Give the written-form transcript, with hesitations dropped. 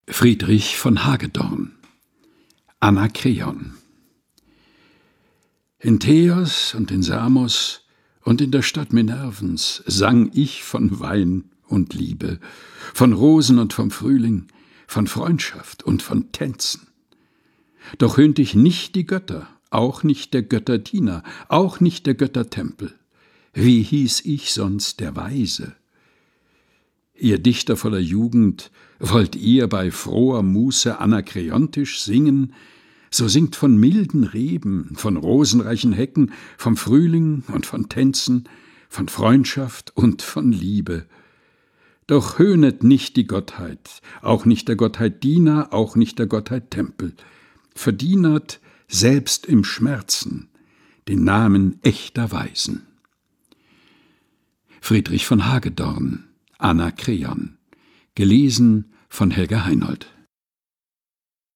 Friedrich von Hagedorn. Anakreon. In Teos und in Samos und in der Stadt Minervens sang ich von Wein und Liebe, von Rosen und vom Frühling, von Freundschaft und von Tänzen. Doch höhnt ich nicht die Götter, auch nicht der Götter Diener, auch nicht der Götter Tempel. Wie hieß ich sonst der Weise? Ihr Dichter voller Jugend, wollt ihr bei froher Muße anakreontisch singen, so singt von milden Reben, von rosenreichen Hecken, vom Frühling und von Tänzen, von Freundschaft und von Liebe. Doch höhnet nicht die Gottheit, auch nicht der Gottheit Diener, auch nicht der Gottheit Tempel. Verdienert selbst im Schmerzen den Namen echter Weisen. Friedrich von Hagedorn. Anakreon. Gelesen von Helga Heinold.